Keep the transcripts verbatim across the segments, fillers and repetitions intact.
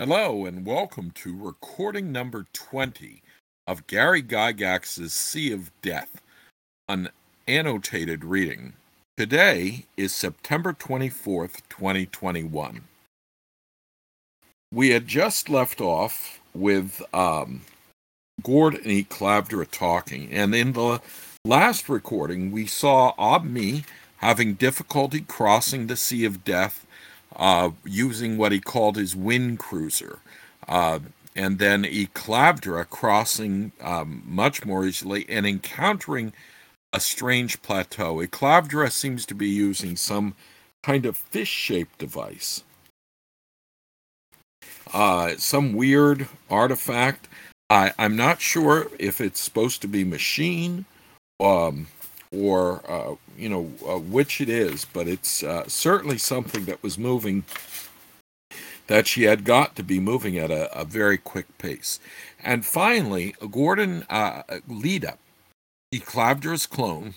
Hello and welcome to recording number twenty of Gary Gygax's Sea of Death, an annotated reading. Today is September twenty-fourth, twenty twenty-one. We had just left off with um, Gord and Eclavdra talking, and in the last recording we saw Obmi having difficulty crossing the Sea of Death Uh, using what he called his wind cruiser, uh, and then Eclavdra crossing um, much more easily and encountering a strange plateau. Eclavdra seems to be using some kind of fish-shaped device, uh, some weird artifact. I, I'm not sure if it's supposed to be machine, um, or uh, you know uh, which it is, but it's uh, certainly something that was moving, that she had got to be moving at a, a very quick pace. And finally, Gordon, uh, Leda, Eclavdra's clone,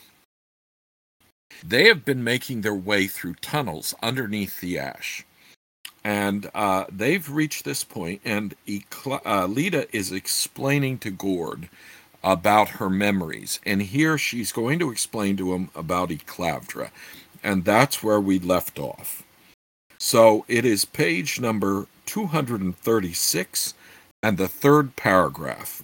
they have been making their way through tunnels underneath the ash. And uh, they've reached this point, and Ecla- uh, Leda is explaining to Gord about her memories. And here she's going to explain to him about Eclavdra. And that's where we left off. So it is page number two hundred thirty-six and the third paragraph.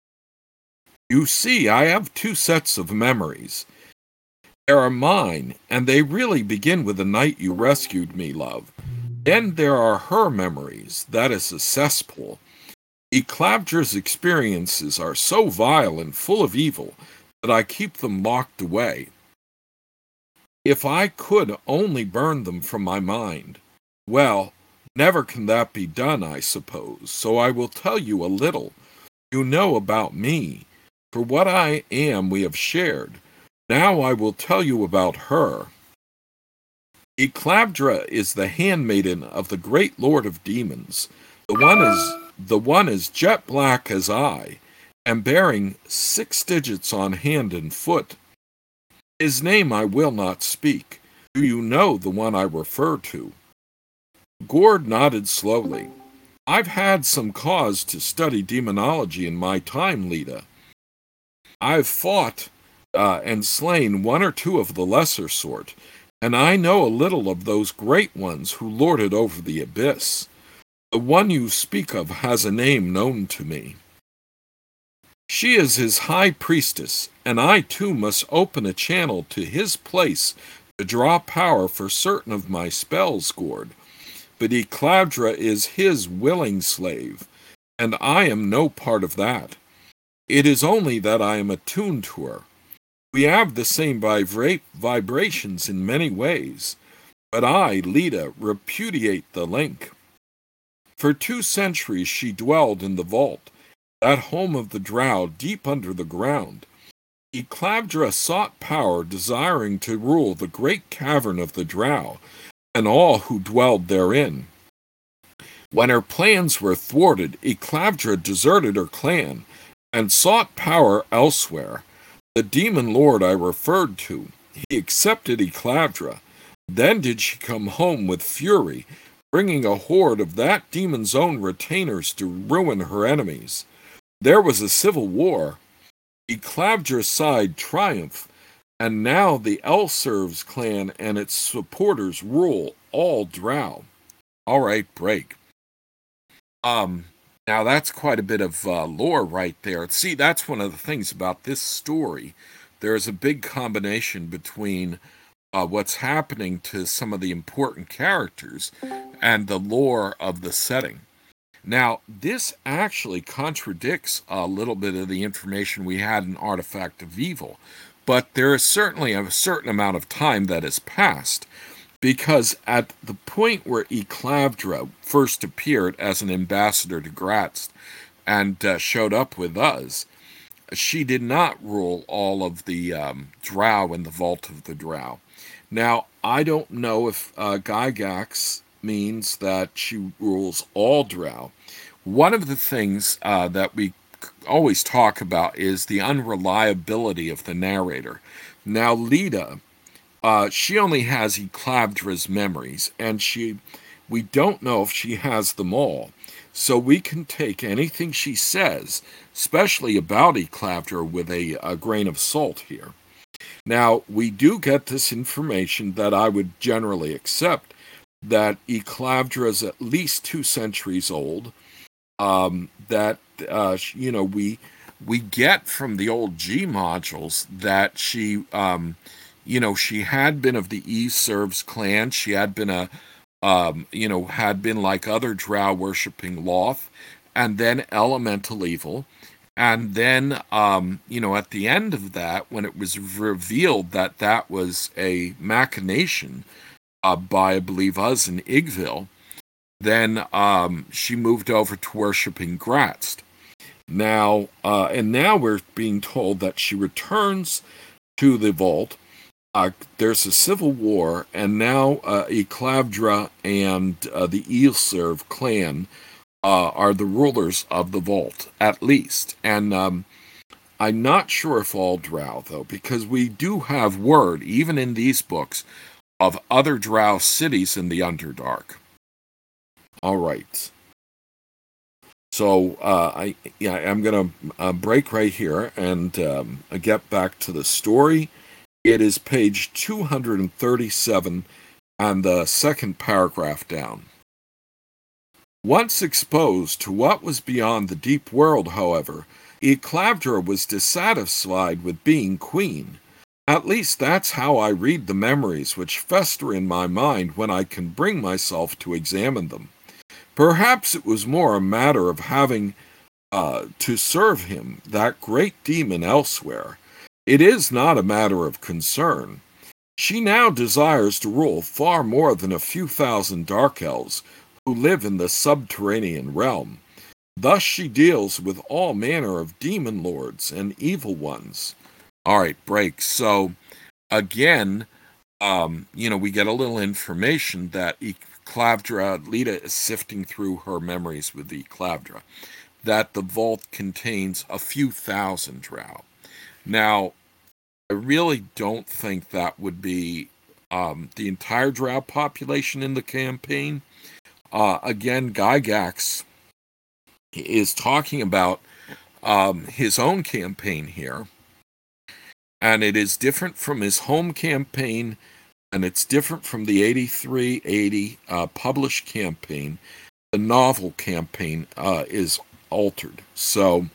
You see, I have two sets of memories. They are mine, and they really begin with the night you rescued me, love. Then there are her memories. That is a cesspool. Eclavdra's experiences are so vile and full of evil that I keep them locked away. If I could only burn them from my mind, well, never can that be done, I suppose, so I will tell you a little. You know about me, for what I am we have shared. Now I will tell you about her. Eclavdra is the handmaiden of the great lord of demons. The one is the one is jet black as I, and bearing six digits on hand and foot. His name I will not speak. Do you know the one I refer to? Gord nodded slowly. I've had some cause to study demonology in my time, Leda. I've fought uh, and slain one or two of the lesser sort, and I know a little of those great ones who lord it over the abyss. The one you speak of has a name known to me. She is his high priestess, and I too must open a channel to his place to draw power for certain of my spells, Gord. But Eclavdra is his willing slave, and I am no part of that. It is only that I am attuned to her. We have the same vibra- vibrations in many ways, but I, Leda, repudiate the link. For two centuries she dwelled in the vault, that home of the drow deep under the ground. Eclavdra sought power, desiring to rule the great cavern of the drow, and all who dwelled therein. When her plans were thwarted, Eclavdra deserted her clan, and sought power elsewhere. The demon lord I referred to, he accepted Eclavdra. Then did she come home with fury, bringing a horde of that demon's own retainers to ruin her enemies. There was a civil war. Eclavdra's side triumphed, and now the Elservs clan and its supporters rule all drow. All right, break. Um, now that's quite a bit of uh, lore right there. See, that's one of the things about this story. There's a big combination between Uh, what's happening to some of the important characters and the lore of the setting. Now, this actually contradicts a little bit of the information we had in Artifact of Evil, but there is certainly a certain amount of time that has passed, because at the point where Eclavdra first appeared as an ambassador to Gratz and uh, showed up with us, she did not rule all of the um, drow in the Vault of the Drow. Now, I don't know if uh, Gygax means that she rules all drow. One of the things uh, that we always talk about is the unreliability of the narrator. Now, Leda, uh, she only has Eclavdra's memories, and she We don't know if she has them all, so we can take anything she says, especially about Eclavdra, with a, a grain of salt here. Now, we do get this information that I would generally accept, that Eclavdra is at least two centuries old, um, that, uh, you know, we we get from the old G modules that she, um, you know, she had been of the E-Serves clan. She had been a, um, you know, had been like other drow worshipping Loth, and then elemental evil. And then, um, you know, at the end of that, when it was revealed that that was a machination uh, by, I believe, us in Igville, then um, she moved over to worshiping Gratz. Now, uh, and now we're being told that she returns to the vault. Uh, there's a civil war, and now uh, Eclavdra and uh, the Eilserv clan uh, are the rulers of the vault, at least. And um, I'm not sure if all drow, though, because we do have word, even in these books, of other drow cities in the Underdark. All right. So uh, I yeah I'm gonna uh, break right here and um, get back to the story. It is page two hundred thirty-seven and the second paragraph down. Once exposed to what was beyond the deep world, however, Eclavdra was dissatisfied with being queen. At least that's how I read the memories which fester in my mind when I can bring myself to examine them. Perhaps it was more a matter of having uh, to serve him, that great demon, elsewhere. It is not a matter of concern. She now desires to rule far more than a few thousand dark elves who live in the subterranean realm. Thus she deals with all manner of demon lords and evil ones. All right, break. So, again, um, you know, we get a little information that Eclavdra, Lita is sifting through her memories with Eclavdra, that the vault contains a few thousand drow. Now, I really don't think that would be um, the entire drow population in the campaign. Uh, again, Gygax is talking about um, his own campaign here, and it is different from his home campaign, and it's different from the eighty-three eighty uh, published campaign. The novel campaign uh, is altered. So,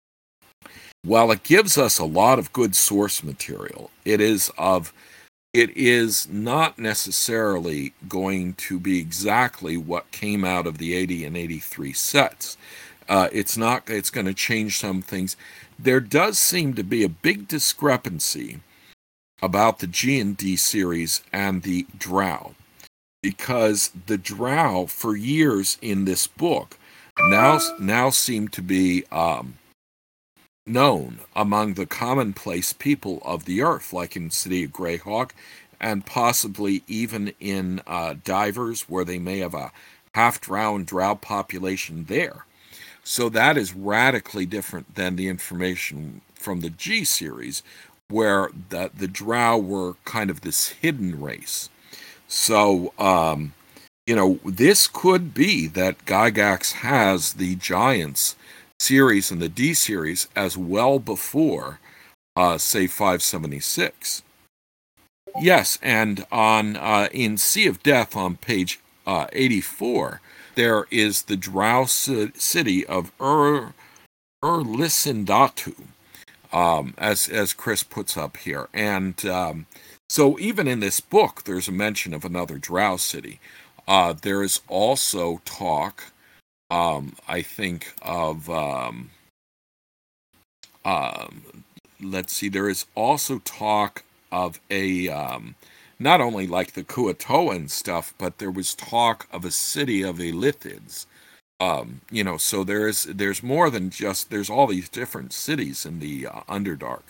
while it gives us a lot of good source material, it is of it is not necessarily going to be exactly what came out of the eighty and eighty-three sets. Uh, it's not. It's going to change some things. There does seem to be a big discrepancy about the G and D series and the Drow, because the Drow, for years in this book, now now seem to be um, known among the commonplace people of the earth, like in City of Greyhawk, and possibly even in uh, Divers, where they may have a half-drow and drow population there. So that is radically different than the information from the G series, where the, the drow were kind of this hidden race. So, um, you know, this could be that Gygax has the Giants series and the D series as well before, uh, say, five seventy-six. Yes, and on uh, in Sea of Death on page uh, eighty-four, there is the drow city of Ur Urlisindatu, um, as as Chris puts up here, and um, so even in this book, there's a mention of another drow city. Uh, there is also talk. Um, I think of, um, um, let's see, there is also talk of a, um, not only like the Kuatoa and stuff, but there was talk of a city of Elithids. Um, you know, so there's there's more than just, there's all these different cities in the uh, Underdark.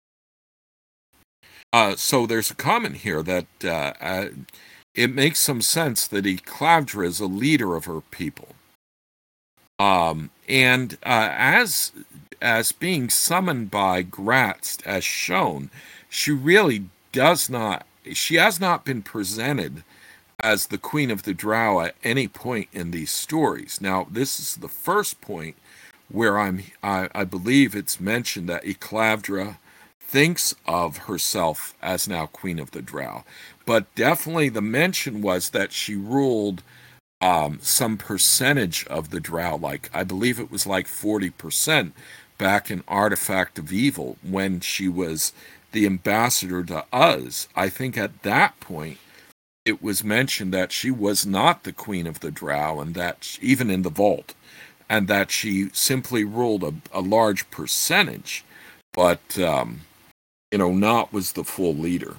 Uh, so there's a comment here that uh, uh, it makes some sense that Eclavdra is a leader of her people. Um, and uh, as as being summoned by Gratz, as shown, she really does not, she has not been presented as the Queen of the Drow at any point in these stories. Now, this is the first point where I'm, I, I believe it's mentioned that Eclavdra thinks of herself as now Queen of the Drow. But definitely the mention was that she ruled um, some percentage of the Drow, like I believe it was like forty percent back in Artifact of Evil when she was the ambassador to Uz. I think at that point it was mentioned that she was not the Queen of the Drow, and that she, even in the Vault, and that she simply ruled a, a large percentage, but um, you know, not was the full leader.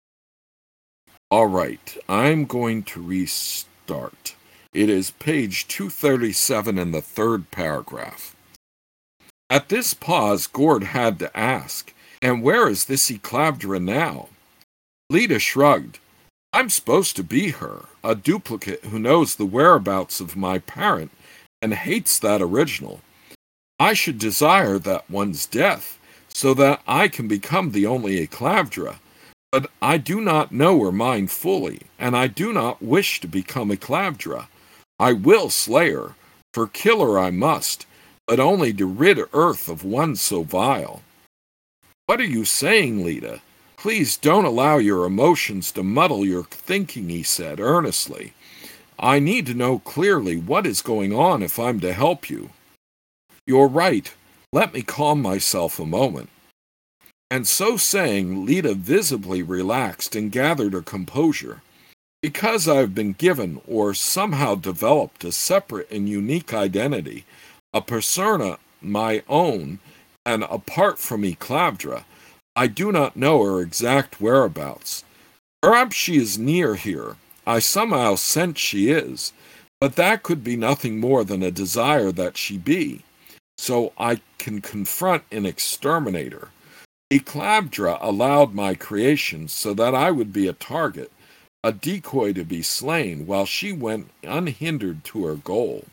All right, I'm going to restart. It is page two thirty-seven in the third paragraph. At this pause, Gord had to ask, "And where is this Eclavdra now?" Lita shrugged. "I'm supposed to be her, a duplicate who knows the whereabouts of my parent and hates that original. I should desire that one's death, so that I can become the only Eclavdra. But I do not know her mind fully, and I do not wish to become Eclavdra. I will slay her, for kill her I must, but only to rid earth of one so vile." "What are you saying, Lita? Please don't allow your emotions to muddle your thinking," he said earnestly. "I need to know clearly what is going on if I'm to help you." "You're right. Let me calm myself a moment." And so saying, Lita visibly relaxed and gathered her composure. "Because I've been given, or somehow developed, a separate and unique identity, a persona my own, and apart from Eclavdra, I do not know her exact whereabouts. Perhaps she is near here. I somehow sense she is, but that could be nothing more than a desire that she be, so I can confront and exterminate her. Eclavdra allowed my creation so that I would be a target, a decoy to be slain, while she went unhindered to her goal."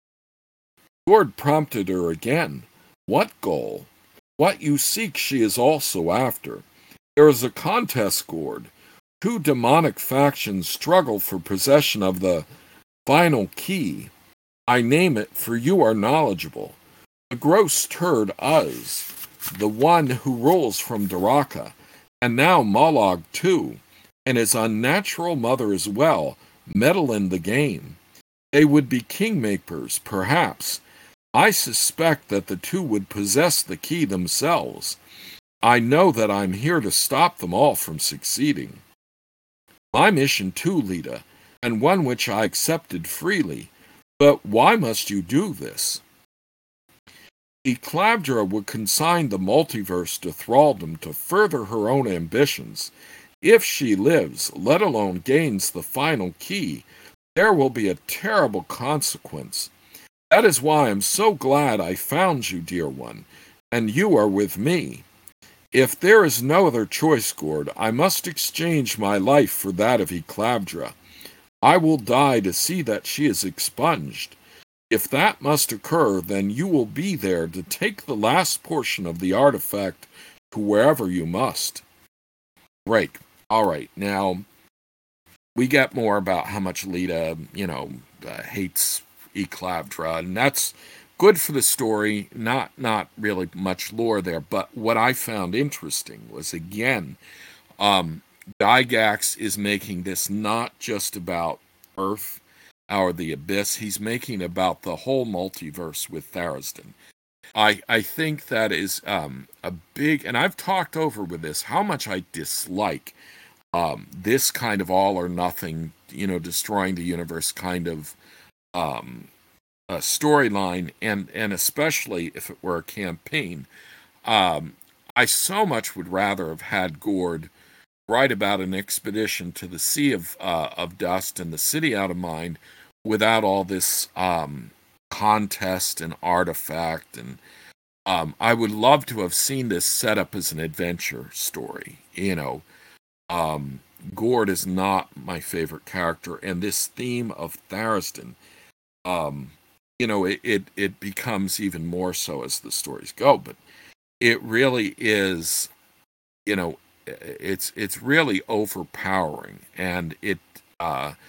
Gord prompted her again. "What goal? What you seek she is also after. There is a contest, Gord. Two demonic factions struggle for possession of the final key. I name it, for you are knowledgeable. The gross turd Uz, the one who rules from Daraka, and now Mollog too, and his unnatural mother as well, meddle in the game. They would be kingmakers, perhaps. I suspect that the two would possess the key themselves. I know that I'm here to stop them all from succeeding. My mission too, Lita, and one which I accepted freely. But why must you do this?" "Eclavdra would consign the multiverse to thraldom to further her own ambitions. If she lives, let alone gains the final key, there will be a terrible consequence. That is why I am so glad I found you, dear one, and you are with me. If there is no other choice, Gord, I must exchange my life for that of Eclavdra. I will die to see that she is expunged. If that must occur, then you will be there to take the last portion of the artifact to wherever you must." Break. All right, now we get more about how much Lita, you know, uh, hates Eclavdra, and that's good for the story. Not not really much lore there, but what I found interesting was, again, um, Gygax is making this not just about Earth or the Abyss. He's making about the whole multiverse with Tharizdun. I I think that is um, a big, and I've talked over with this how much I dislike um, this kind of all or nothing, you know, destroying the universe kind of um, a storyline, and and especially if it were a campaign. Um, I so much would rather have had Gord write about an expedition to the Sea of uh, of Dust and the City Out of Mind without all this um, contest and artifact. And um, I would love to have seen this set up as an adventure story. You know, um, Gord is not my favorite character, and this theme of Tharizdun, um, you know, it, it it becomes even more so as the stories go. But it really is, you know, it's it's really overpowering, and it uh,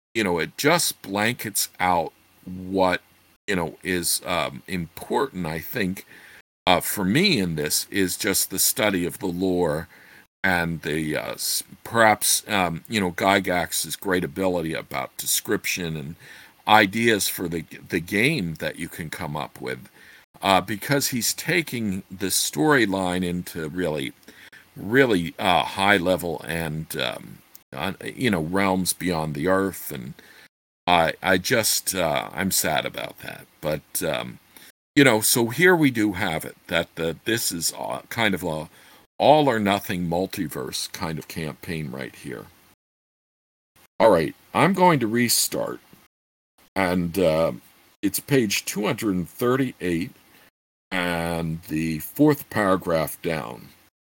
you know, it just blankets out what, you know, is um, important, I think, uh, for me in this is just the study of the lore and the uh, perhaps, um, you know, Gygax's great ability about description and ideas for the the game that you can come up with, uh, because he's taking the storyline into really, really uh, high level and um, uh, you know, realms beyond the earth, and I I just uh, I'm sad about that, but um, you know, so here we do have it that the this is uh, kind of a all or nothing multiverse kind of campaign right here. All right, I'm going to restart, and uh, it's page two hundred thirty-eight and the fourth paragraph down.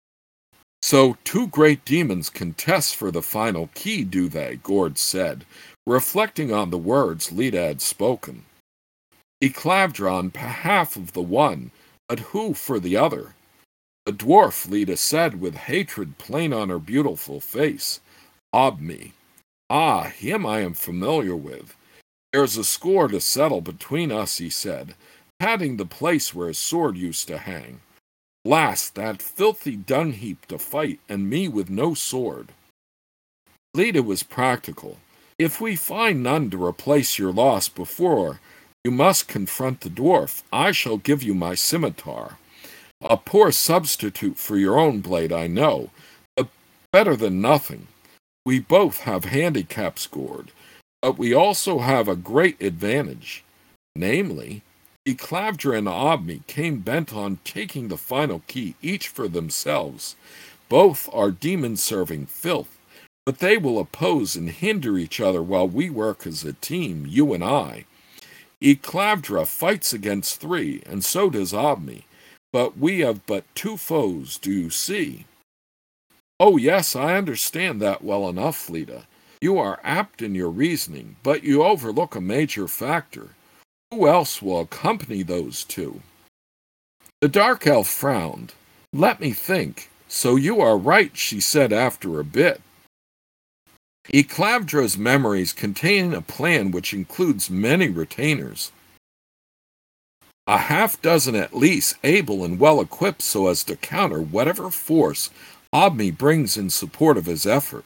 So two great demons contest for the final key, do they? Gord said, reflecting on the words Leda had spoken. Eclavdra on behalf of the one, but who for the other? The dwarf, Leda said, with hatred plain on her beautiful face. Obme. Ah, him I am familiar with. There's a score to settle between us, he said, patting the place where his sword used to hang. Blast that filthy dung heap to fight, and me with no sword. Leda was practical. If we find none to replace your loss before, you must confront the dwarf. I shall give you my scimitar. A poor substitute for your own blade, I know, but better than nothing. We both have handicaps, Gord, but we also have a great advantage. Namely, Eclavdra and Obme came bent on taking the final key, each for themselves. Both are demon-serving filth, but they will oppose and hinder each other while we work as a team, you and I. Eclavdra fights against three, and so does Obme, but we have but two foes, do you see? Oh yes, I understand that well enough, Leda. You are apt in your reasoning, but you overlook a major factor. Who else will accompany those two? The dark elf frowned. Let me think. So you are right, she said after a bit. Eclavdra's memories contain a plan which includes many retainers. A half dozen at least, able and well equipped so as to counter whatever force Obme brings in support of his effort.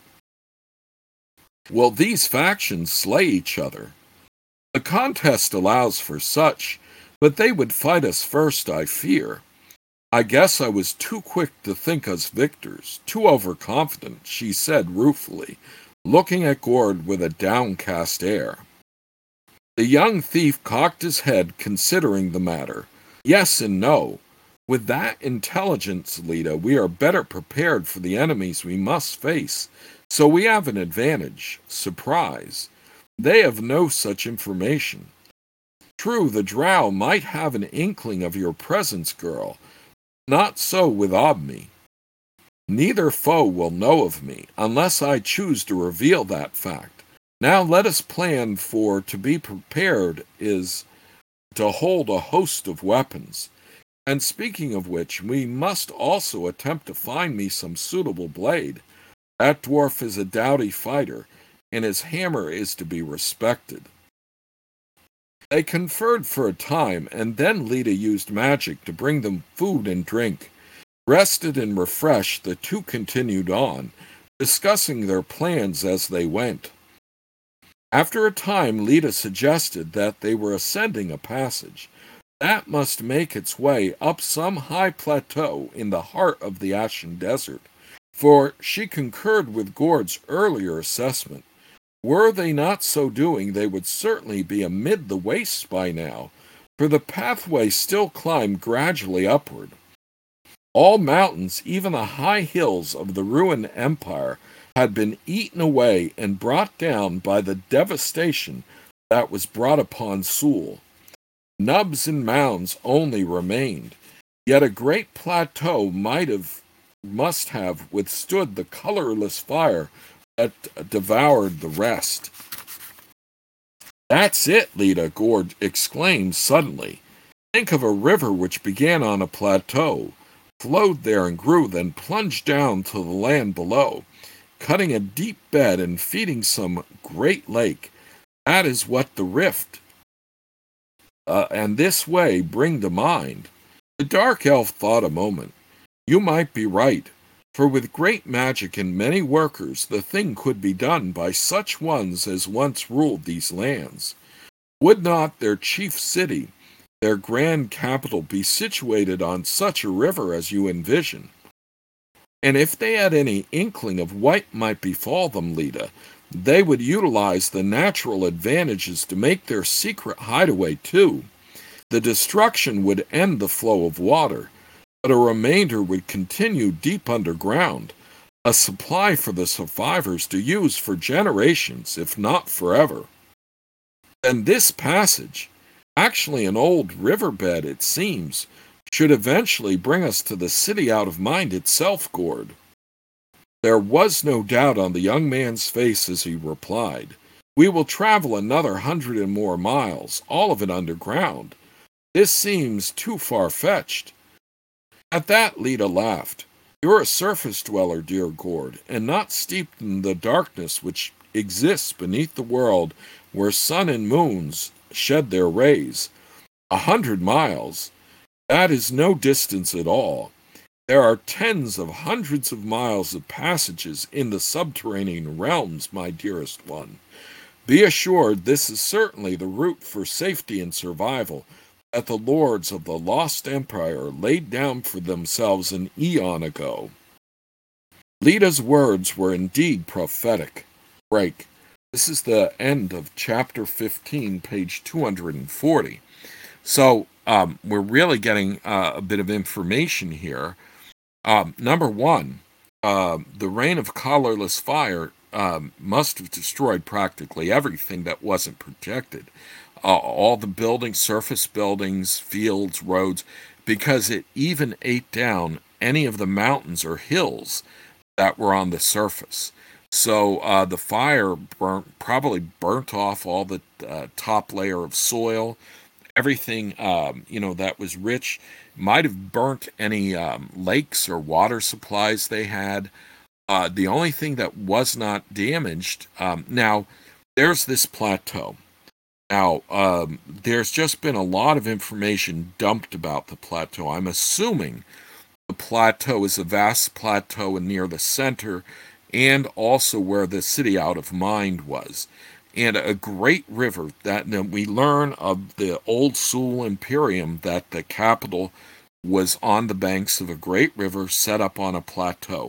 Will these factions slay each other? The contest allows for such, but they would fight us first, I fear. I guess I was too quick to think us victors, too overconfident, she said ruefully, looking at Gord with a downcast air. The young thief cocked his head, considering the matter. Yes and no. With that intelligence, Leda, we are better prepared for the enemies we must face, so we have an advantage, surprise. They have no such information. True, the drow might have an inkling of your presence, girl. Not so with Obme. Neither foe will know of me, unless I choose to reveal that fact. Now let us plan, for to be prepared is to hold a host of weapons. And speaking of which, we must also attempt to find me some suitable blade. That dwarf is a doughty fighter, and his hammer is to be respected. They conferred for a time, and then Leda used magic to bring them food and drink. Rested and refreshed, the two continued on, discussing their plans as they went. After a time, Leda suggested that they were ascending a passage. That must make its way up some high plateau in the heart of the Ashen Desert, for she concurred with Gord's earlier assessment. Were they not so doing, they would certainly be amid the wastes by now, for the pathway still climbed gradually upward. All mountains, even the high hills of the ruined empire, had been eaten away and brought down by the devastation that was brought upon Seul. Nubs and mounds only remained, yet a great plateau might have, must have withstood the colorless fire that devoured the rest. That's it, Leda, Gord exclaimed suddenly. Think of a river which began on a plateau, flowed there and grew, then plunged down to the land below, cutting a deep bed and feeding some great lake. That is what the rift, uh, and this way bring to mind. The dark elf thought a moment. You might be right, for with great magic and many workers, the thing could be done by such ones as once ruled these lands. Would not their chief city, their grand capital, be situated on such a river as you envision? And if they had any inkling of what might befall them, Leda, they would utilize the natural advantages to make their secret hideaway too. The destruction would end the flow of water, but a remainder would continue deep underground, a supply for the survivors to use for generations, if not forever. And this passage, actually an old riverbed it seems, should eventually bring us to the city out of mind itself, Gord. There was no doubt on the young man's face as he replied, We will travel another hundred and more miles, all of it underground. This seems too far-fetched. At that, Leda laughed. You're a surface dweller, dear Gord, and not steeped in the darkness which exists beneath the world where sun and moons shed their rays. A hundred miles, that is no distance at all. There are tens of hundreds of miles of passages in the subterranean realms, my dearest one. Be assured this is certainly the route for safety and survival that the lords of the Lost Empire laid down for themselves an eon ago. Leda's words were indeed prophetic. Break. This is the end of chapter fifteen, page two hundred forty. So um, we're really getting uh, a bit of information here. Um, number one, uh, the rain of colorless fire um, must have destroyed practically everything that wasn't protected. Uh, all the buildings, surface buildings, fields, roads, because it even ate down any of the mountains or hills that were on the surface. So uh, the fire burnt, probably burnt off all the uh, top layer of soil, everything um, you know that was rich. Might have burnt any um, lakes or water supplies they had. Uh, the only thing that was not damaged. Um, now, there's this plateau. Now, um, there's just been a lot of information dumped about the plateau. I'm assuming the plateau is a vast plateau near the center and also where the city out of mind was. And a great river that, that we learn of the old Sul Imperium, that the capital was on the banks of a great river set up on a plateau.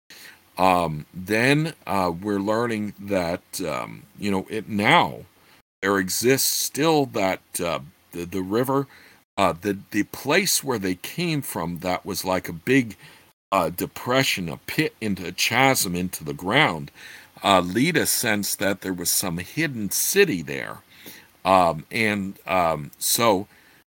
Um, then uh, we're learning that, um, you know, it now, there exists still that uh, the, the river, uh, the, the place where they came from that was like a big uh, depression, a pit, into a chasm into the ground. Uh, Leda sensed that there was some hidden city there. Um, and um, so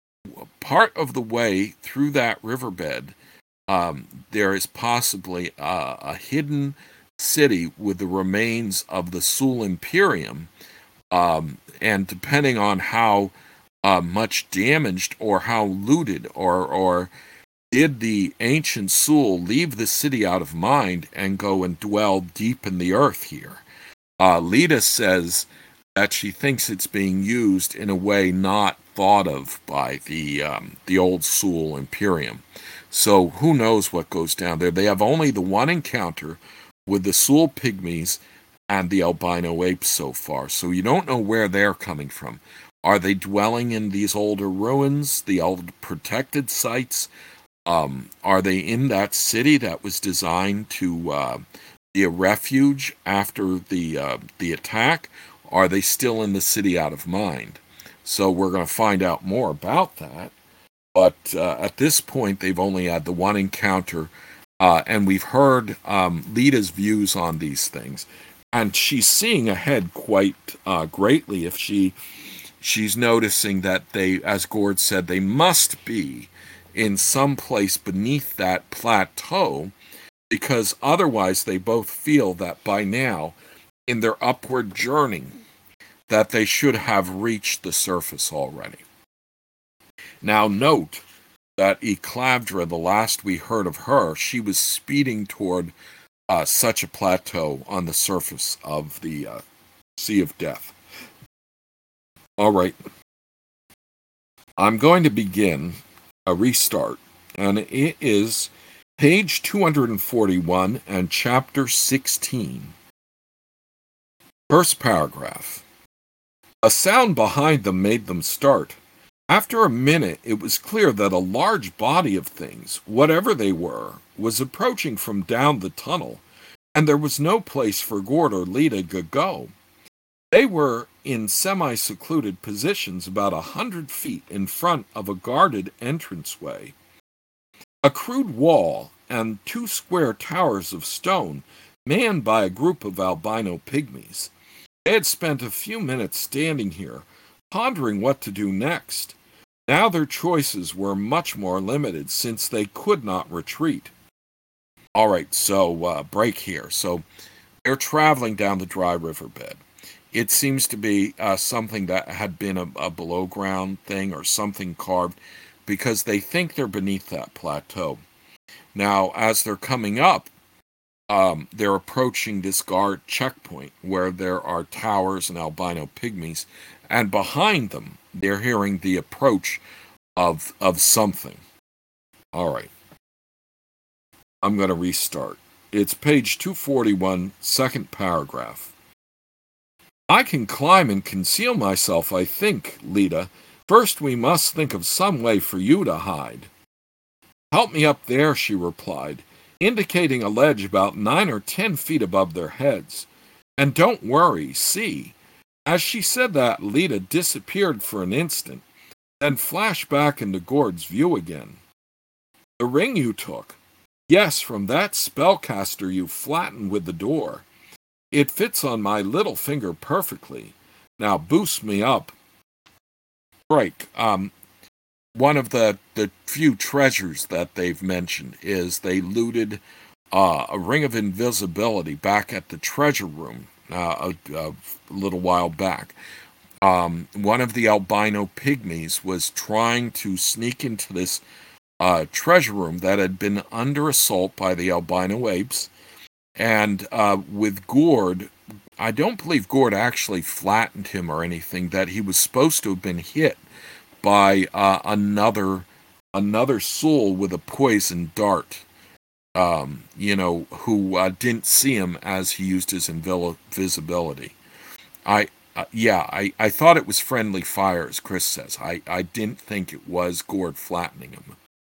part of the way through that riverbed, um, there is possibly uh, a hidden city with the remains of the Sul Imperium. Um, and depending on how uh, much damaged or how looted or, or did the ancient Sul leave the city out of mind and go and dwell deep in the earth here? Uh, Leda says that she thinks it's being used in a way not thought of by the um, the old Sul Imperium. So who knows what goes down there? They have only the one encounter with the Sul Pygmies and the albino apes so far, so you don't know where they're coming from. Are they dwelling in these older ruins, the old protected sites? Um, are they in that city that was designed to uh, be a refuge after the uh, the attack? Are they still in the city out of mind? So we're going to find out more about that. But uh, at this point, they've only had the one encounter, uh, and we've heard um, Leda's views on these things. And she's seeing ahead quite uh, greatly if she she's noticing that they, as Gord said, they must be in some place beneath that plateau, because otherwise they both feel that by now, in their upward journey, that they should have reached the surface already. Now note that Eclavdra, the last we heard of her, she was speeding toward uh, such a plateau on the surface of the uh, Sea of Death. All right. I'm going to begin a restart, and it is page two hundred forty-one and chapter sixteen. First paragraph. A sound behind them made them start. After a minute, it was clear that a large body of things, whatever they were, was approaching from down the tunnel, and there was no place for Gord or Lita to go. They were in semi-secluded positions about a hundred feet in front of a guarded entranceway. A crude wall and two square towers of stone, manned by a group of albino pygmies. They had spent a few minutes standing here, pondering what to do next. Now their choices were much more limited, since they could not retreat. All right, so uh, break here. So they're traveling down the dry riverbed. It seems to be uh, something that had been a, a below-ground thing or something carved, because they think they're beneath that plateau. Now, as they're coming up, um, they're approaching this guard checkpoint where there are towers and albino pygmies, and behind them, they're hearing the approach of of something. All right. I'm going to restart. It's page two forty-one, second paragraph. I can climb and conceal myself, I think, Lita. First, we must think of some way for you to hide. Help me up there, she replied, indicating a ledge about nine or ten feet above their heads. And don't worry, see. As she said that, Lita disappeared for an instant, then flashed back into Gord's view again. The ring you took. Yes, from that spellcaster you flattened with the door. It fits on my little finger perfectly. Now boost me up. Break. Um, one of the, the few treasures that they've mentioned is they looted uh, a ring of invisibility back at the treasure room uh, a, a little while back. Um, one of the albino pygmies was trying to sneak into this uh, treasure room that had been under assault by the albino apes. And uh, with Gord, I don't believe Gord actually flattened him or anything, that he was supposed to have been hit by uh, another another soul with a poison dart, um, you know, who uh, didn't see him as he used his invisibility. I, uh, yeah, I, I thought it was friendly fire, as Chris says. I, I didn't think it was Gord flattening him.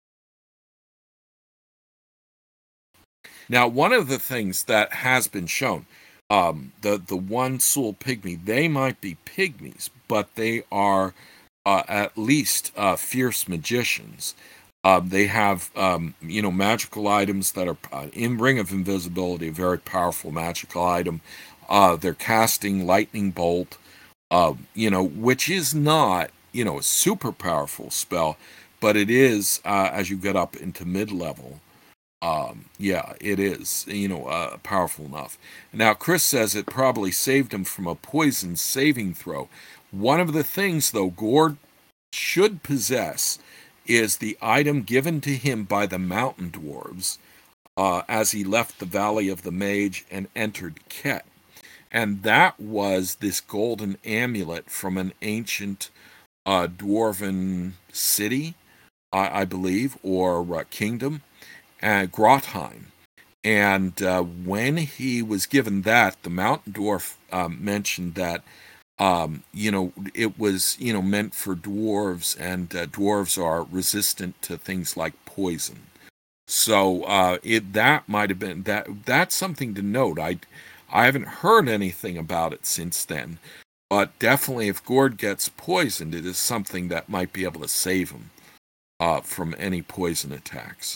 Now, one of the things that has been shown, um, the, the one soul pygmy, they might be pygmies, but they are uh, at least uh, fierce magicians. Uh, they have, um, you know, magical items that are uh, in Ring of Invisibility, a very powerful magical item. Uh, they're casting Lightning Bolt, uh, you know, which is not, you know, a super powerful spell, but it is, uh, as you get up into mid-level, um, yeah, it is, you know, uh, powerful enough. Now, Chris says it probably saved him from a poison saving throw. One of the things, though, Gord should possess is the item given to him by the mountain dwarves uh, as he left the Valley of the Mage and entered Ket. And that was this golden amulet from an ancient uh, dwarven city, I, I believe, or uh, kingdom, uh, Grottheim. And uh, when he was given that, the mountain dwarf um, mentioned that Um, you know, it was, you know, meant for dwarves, and uh, dwarves are resistant to things like poison. So uh, it that might have been that. That's something to note. I I haven't heard anything about it since then, but definitely, if Gord gets poisoned, it is something that might be able to save him uh, from any poison attacks.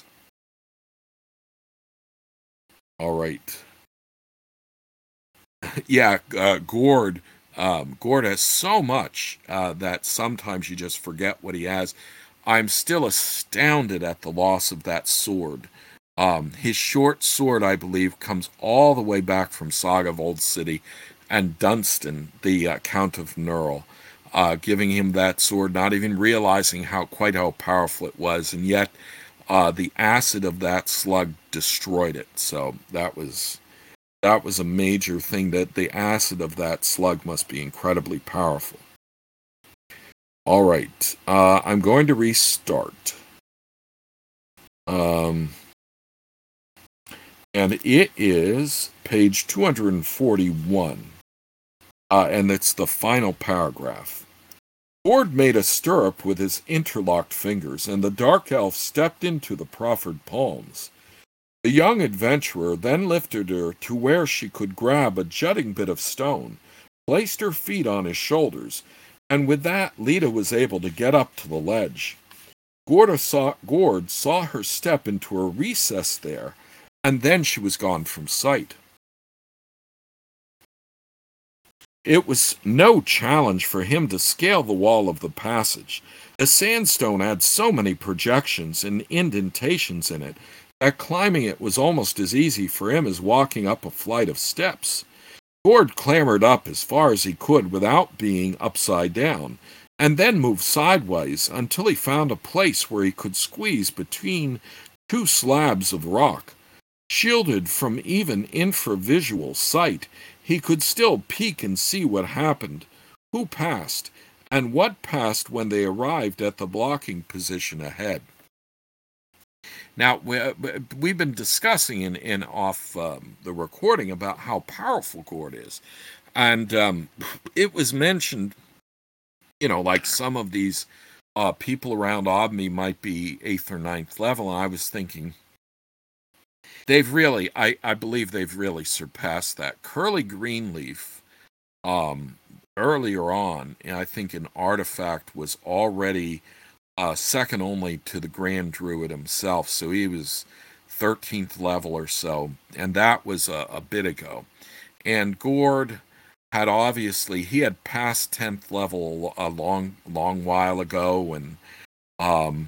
All right. yeah, uh, Gord. Um, Gord has so much uh, that sometimes you just forget what he has. I'm still astounded at the loss of that sword. Um, his short sword, I believe, comes all the way back from Saga of Old City, and Dunstan, the uh, Count of Nurl, uh, giving him that sword, not even realizing how quite how powerful it was, and yet uh, the acid of that slug destroyed it. So that was that was a major thing, that the acid of that slug must be incredibly powerful. All right. Uh, I'm going to restart. Um, and it is page two hundred forty-one. Uh, and it's the final paragraph. Gord made a stirrup with his interlocked fingers, and the dark elf stepped into the proffered palms. The young adventurer then lifted her to where she could grab a jutting bit of stone, placed her feet on his shoulders, and with that Lita was able to get up to the ledge. Gord saw, Gord saw her step into a recess there, and then she was gone from sight. It was no challenge for him to scale the wall of the passage. The sandstone had so many projections and indentations in it that climbing it was almost as easy for him as walking up a flight of steps. Gord clambered up as far as he could without being upside down, and then moved sideways until he found a place where he could squeeze between two slabs of rock. Shielded from even infravisual sight, he could still peek and see what happened, who passed, and what passed when they arrived at the blocking position ahead. Now, we, we've been discussing in, in off um, the recording about how powerful Gord is. And um, it was mentioned, you know, like some of these uh, people around Obme might be eighth or ninth level. And I was thinking, they've really, I, I believe they've really surpassed that. Curly Greenleaf, um, earlier on, I think an artifact was already uh, second only to the Grand Druid himself. So he was thirteenth level or so, and that was a, a bit ago. And Gord had obviously, he had passed tenth level a long, long while ago. And um,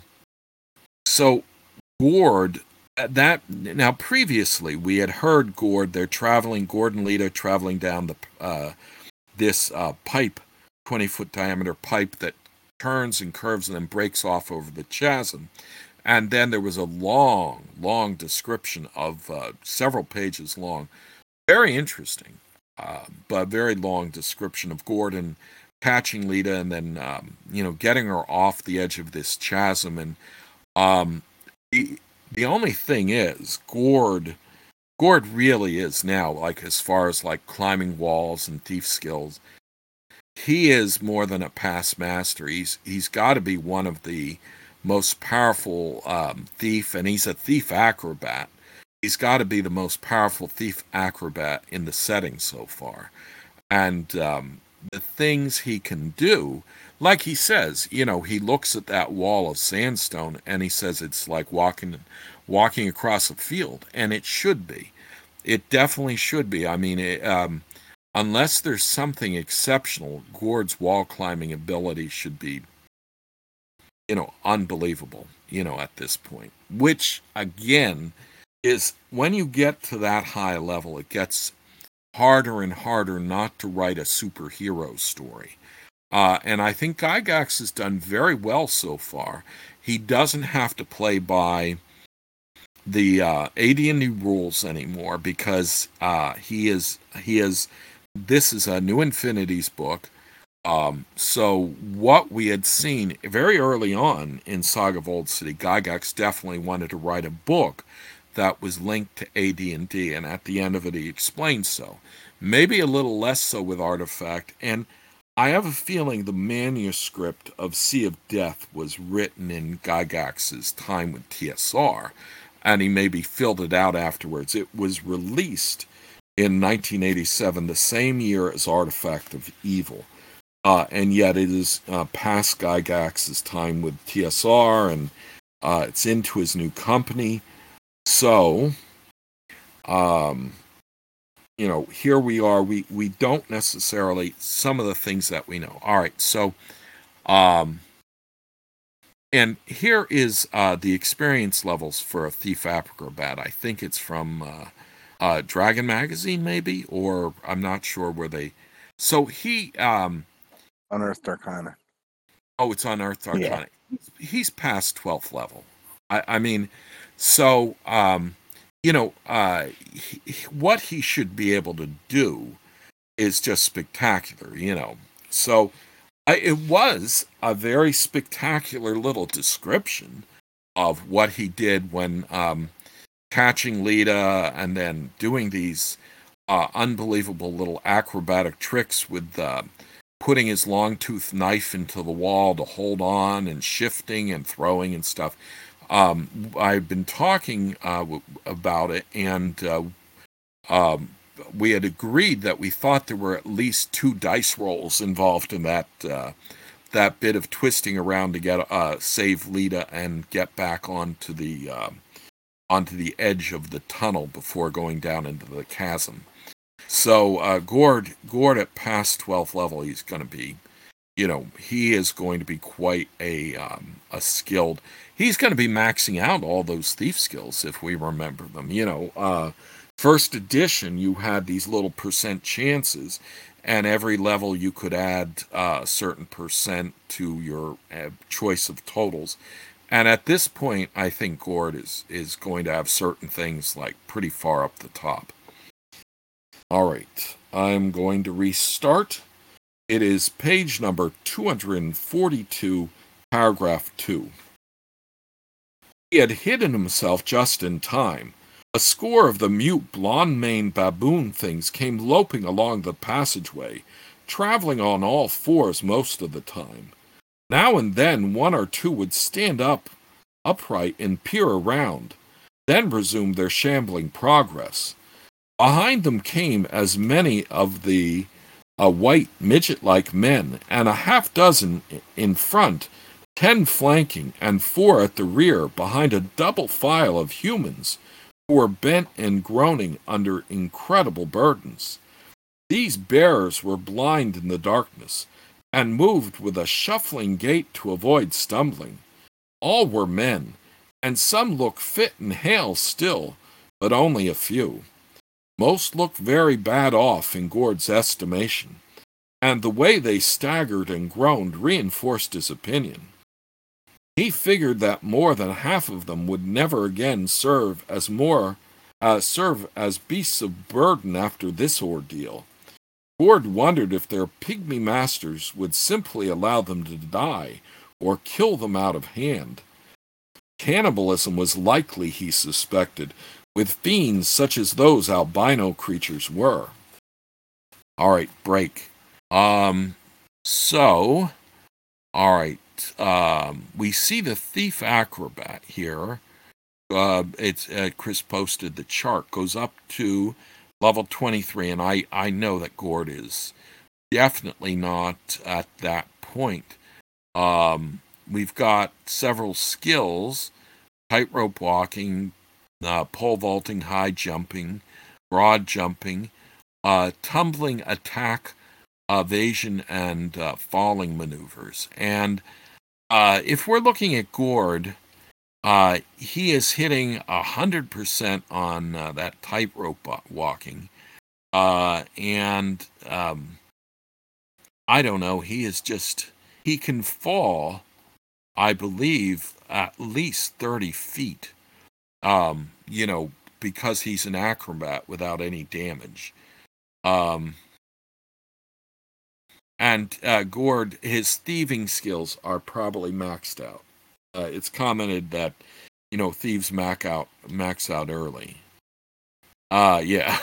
so Gord, that now previously we had heard Gord, they're traveling, Gord and Lita traveling down the uh, this uh, pipe, twenty foot diameter pipe that turns and curves and then breaks off over the chasm. And then there was a long, long description of uh, several pages long, very interesting, uh, but very long description of Gordon catching Lita and then, um, you know, getting her off the edge of this chasm. And um, the, the only thing is, Gord, Gord really is now, like as far as like climbing walls and thief skills, he is more than a past master. He's he's got to be one of the most powerful um, thief, and he's a thief acrobat. He's got to be the most powerful thief acrobat in the setting so far. And um, the things he can do, like he says, you know, he looks at that wall of sandstone and he says it's like walking walking across a field, and it should be. It definitely should be. I mean, it, um, unless there's something exceptional, Gord's wall climbing ability should be, you know, unbelievable, you know, at this point. Which, again, is when you get to that high level, it gets harder and harder not to write a superhero story. Uh, and I think Gygax has done very well so far. He doesn't have to play by the uh, A D and D rules anymore because uh, he is he is this is a New Infinities book. Um, so what we had seen very early on in Saga of Old City, Gygax definitely wanted to write a book that was linked to A D and D, and at the end of it he explained so. Maybe a little less so with Artifact, and I have a feeling the manuscript of Sea of Death was written in Gygax's time with T S R, and he maybe filled it out afterwards. It was released in nineteen eighty-seven, the same year as Artifact of Evil. Uh, and yet it is uh, past Gygax's time with T S R, and uh, it's into his new company. So, um, you know, here we are. We, we don't necessarily, some of the things that we know. All right, so, um, and here is uh, the experience levels for a Thief Acrobat. I think it's from uh, uh, Dragon Magazine, maybe, or I'm not sure where they. So he. Um, Unearthed Arcana. Oh, it's Unearthed Arcana. Yeah. He's past twelfth level. I, I mean, so, um, you know, uh, he, what he should be able to do is just spectacular, you know. So, I, it was a very spectacular little description of what he did when um, catching Lita and then doing these uh, unbelievable little acrobatic tricks with uh, putting his long-toothed knife into the wall to hold on and shifting and throwing and stuff. Um, I've been talking uh, w- about it, and uh, um, we had agreed that we thought there were at least two dice rolls involved in that uh, that bit of twisting around to get uh, save Lita and get back onto the uh, onto the edge of the tunnel before going down into the chasm. So uh, Gord, Gord at past twelfth level, he's going to be, you know, he is going to be quite a um, a skilled. He's going to be maxing out all those thief skills if we remember them. You know, uh, first edition, you had these little percent chances, and every level you could add uh, a certain percent to your uh, choice of totals. And at this point, I think Gord is is going to have certain things like pretty far up the top. All right, I'm going to restart. It is page number two hundred forty-two, paragraph two. He had hidden himself just in time. A score of the mute, blonde-maned baboon things came loping along the passageway, traveling on all fours most of the time. Now and then one or two would stand up upright and peer around, then resume their shambling progress. Behind them came as many of the uh, white midget-like men, and a half dozen in front, ten flanking, and four at the rear behind a double file of humans who were bent and groaning under incredible burdens. These bearers were blind in the darkness, and moved with a shuffling gait to avoid stumbling. All were men, and some looked fit and hale still, but only a few. Most looked very bad off in Gord's estimation, and the way they staggered and groaned reinforced his opinion. He figured that more than half of them would never again serve as more uh, serve as beasts of burden after this ordeal. Gord wondered if their pygmy masters would simply allow them to die or kill them out of hand. Cannibalism was likely, he suspected, with fiends such as those albino creatures were. All right, break. Um, so, all right, um, we see the thief acrobat here. Uh, it's uh, Chris posted the chart, goes up to level twenty-three, and I, I know that Gord is definitely not at that point. Um, we've got several skills: tightrope walking, uh, pole vaulting, high jumping, broad jumping, uh, tumbling, attack, evasion, and uh, falling maneuvers. And uh, if we're looking at Gord, uh, he is hitting one hundred percent on uh, that tightrope walking. Uh, and um, I don't know, he is just, he can fall, I believe, at least thirty feet. Um, you know, because he's an acrobat without any damage. Um, and uh, Gord, his thieving skills are probably maxed out. Uh, it's commented that, you know, thieves max out, max out early. Uh, yeah.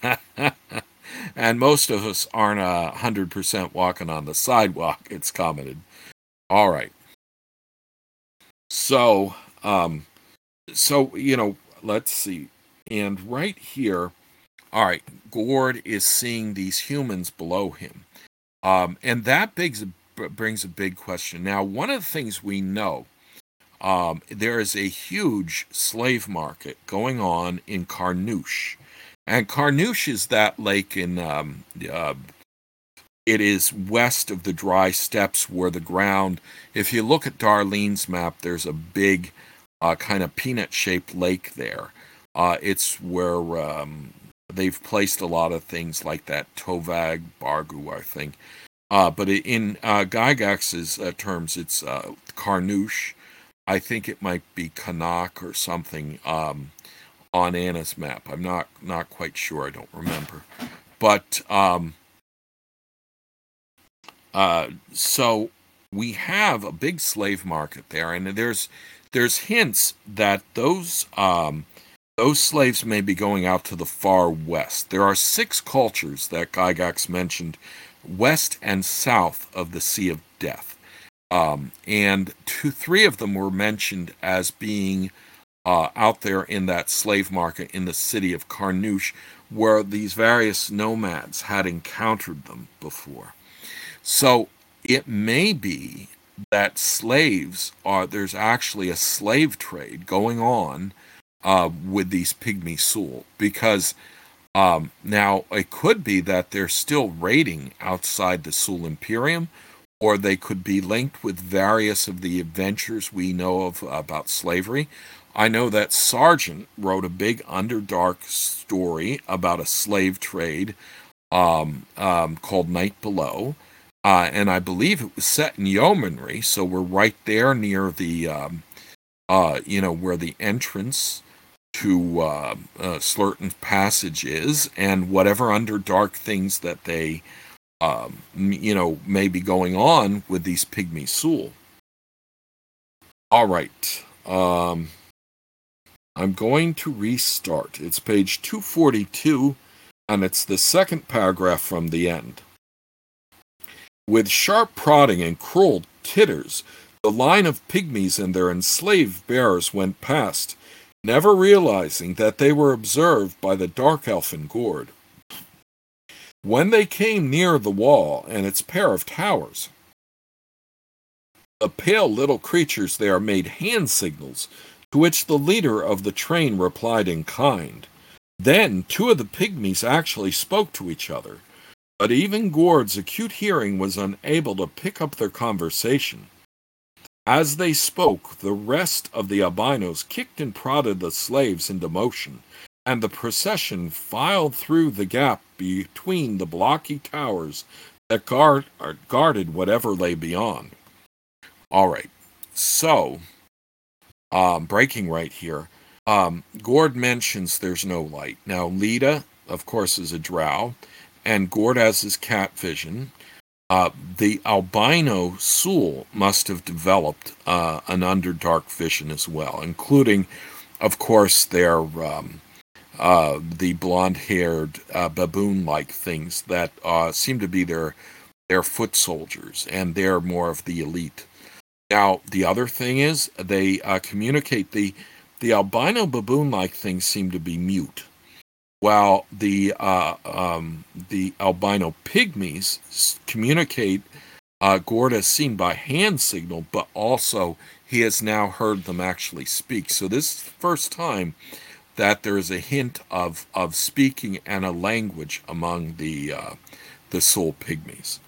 And most of us aren't a hundred percent walking on the sidewalk, it's commented. All right. So, um, so, you know, let's see. And right here, all right, Gord is seeing these humans below him. Um, and that brings a, brings a big question. Now, one of the things we know, um, there is a huge slave market going on in Carnouche. And Carnouche is that lake in, um, uh, it is west of the dry steppes where the ground, if you look at Darlene's map, there's a big uh, kind of peanut-shaped lake there. Uh, it's where um, they've placed a lot of things like that Tovag Bargu, I think. Uh, but in uh, Gygax's uh, terms, it's uh, Carnouche. I think it might be Kanak or something um, on Anna's map. I'm not not quite sure. I don't remember. But um, Uh, so we have a big slave market there, and there's there's hints that those um, those slaves may be going out to the far west. There are six cultures that Gygax mentioned, west and south of the Sea of Death. Um, and two, three of them were mentioned as being uh, out there in that slave market in the city of Carnouche, where these various nomads had encountered them before. So it may be that slaves are, there's actually a slave trade going on uh, with these Pygmy Sul, because um, now it could be that they're still raiding outside the Sul Imperium, or they could be linked with various of the adventures we know of about slavery. I know that Sargent wrote a big Underdark story about a slave trade um, um, called Night Below, uh, and I believe it was set in Yeomanry, so we're right there near the, um, uh, you know, where the entrance to uh, uh, Slurton Passage is, and whatever Underdark things that they Um, you know, may be going on with these Pygmy Sul. All right. Um, I'm going to restart. It's page two forty-two, and it's the second paragraph from the end. With sharp prodding and cruel titters, the line of pygmies and their enslaved bearers went past, never realizing that they were observed by the dark elfin Gord. When they came near the wall and its pair of towers, the pale little creatures there made hand signals, to which the leader of the train replied in kind. Then two of the pygmies actually spoke to each other, but even Gord's acute hearing was unable to pick up their conversation. As they spoke, the rest of the albinos kicked and prodded the slaves into motion, and the procession filed through the gap between the blocky towers that guard, guarded whatever lay beyond. All right, so, um, breaking right here, um, Gord mentions there's no light. Now, Lita, of course, is a drow, and Gord has his cat vision. Uh, the albino Sul must have developed uh, an Underdark vision as well, including, of course, their... Um, Uh, the blonde-haired uh, baboon-like things that uh, seem to be their their foot soldiers, and they're more of the elite. Now, the other thing is they uh, communicate. the The albino baboon-like things seem to be mute, while the uh, um, the albino pygmies communicate. Uh, Gord has seen by hand signal, but also he has now heard them actually speak. So this is the first time that there is a hint of, of speaking and a language among the uh, the Sul Pygmies.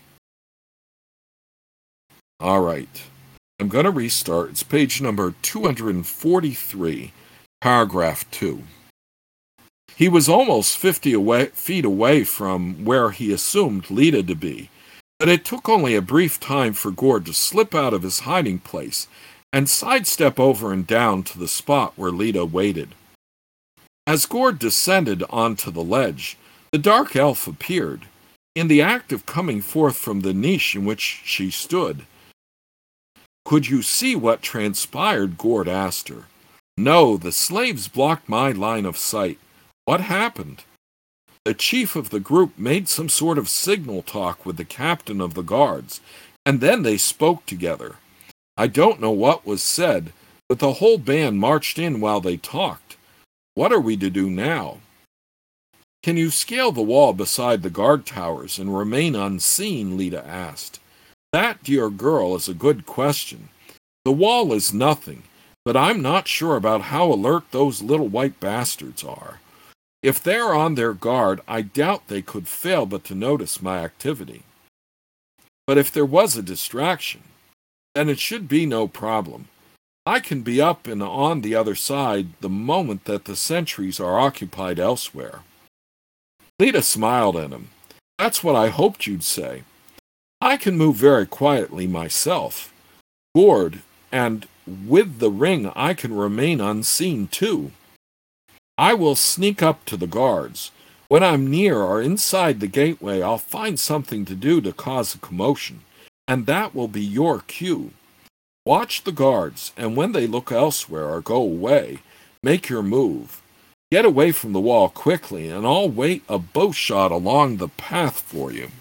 All right. I'm going to restart. It's page number two forty-three, paragraph two. He was almost fifty away, feet away from where he assumed Lita to be, but it took only a brief time for Gord to slip out of his hiding place and sidestep over and down to the spot where Lita waited. As Gord descended onto the ledge, the dark elf appeared, in the act of coming forth from the niche in which she stood. Could you see what transpired? Gord asked her. No, the slaves blocked my line of sight. What happened? The chief of the group made some sort of signal talk with the captain of the guards, and then they spoke together. I don't know what was said, but the whole band marched in while they talked. What are we to do now? Can you scale the wall beside the guard towers and remain unseen? Lita asked. That, dear girl, is a good question. The wall is nothing, but I'm not sure about how alert those little white bastards are. If they're on their guard, I doubt they could fail but to notice my activity. But if there was a distraction, then it should be no problem. I can be up and on the other side the moment that the sentries are occupied elsewhere. Lita smiled at him. That's what I hoped you'd say. I can move very quietly myself. Gord, and with the ring I can remain unseen too. I will sneak up to the guards. When I'm near or inside the gateway, I'll find something to do to cause a commotion. and that will be your cue. Watch the guards, and when they look elsewhere or go away, make your move. Get away from the wall quickly, and I'll wait a bow shot along the path for you.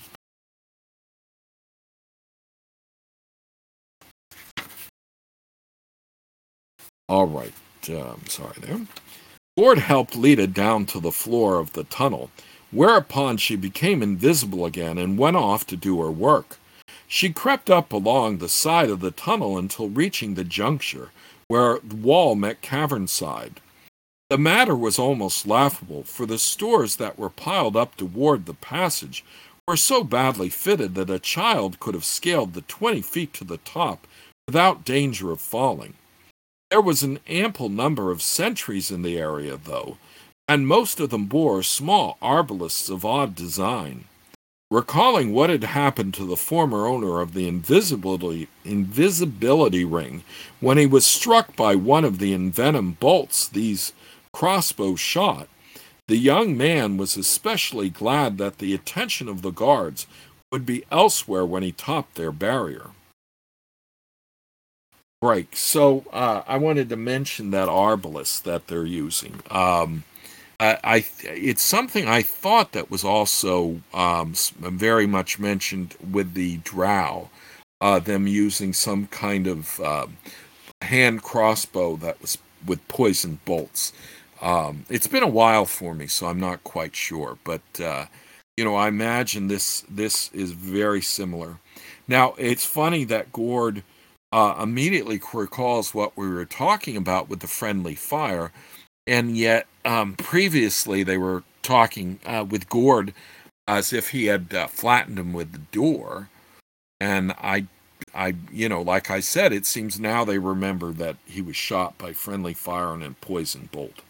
All right, uh, I'm sorry there. Gord helped Lita down to the floor of the tunnel, whereupon she became invisible again and went off to do her work. She crept up along the side of the tunnel until reaching the juncture where the wall met cavern side. The matter was almost laughable, for the stores that were piled up toward the passage were so badly fitted that a child could have scaled the twenty feet to the top without danger of falling. There was an ample number of sentries in the area, though, and most of them bore small arbalists of odd design. Recalling what had happened to the former owner of the invisibility, invisibility ring when he was struck by one of the envenomed bolts these crossbows shot, the young man was especially glad that the attention of the guards would be elsewhere when he topped their barrier. Right, so uh, I wanted to mention that arbalist that they're using. Um, I, I, it's something I thought that was also um, very much mentioned with the drow, uh, them using some kind of uh, hand crossbow that was with poisoned bolts. Um, it's been a while for me, so I'm not quite sure, but uh, you know, I imagine this this is very similar. Now, it's funny that Gord uh, immediately recalls what we were talking about with the friendly fire. And yet, um, previously they were talking uh, with Gord as if he had uh, flattened him with the door. And I, I, you know, like I said, it seems now they remember that he was shot by friendly fire and a poison bolt.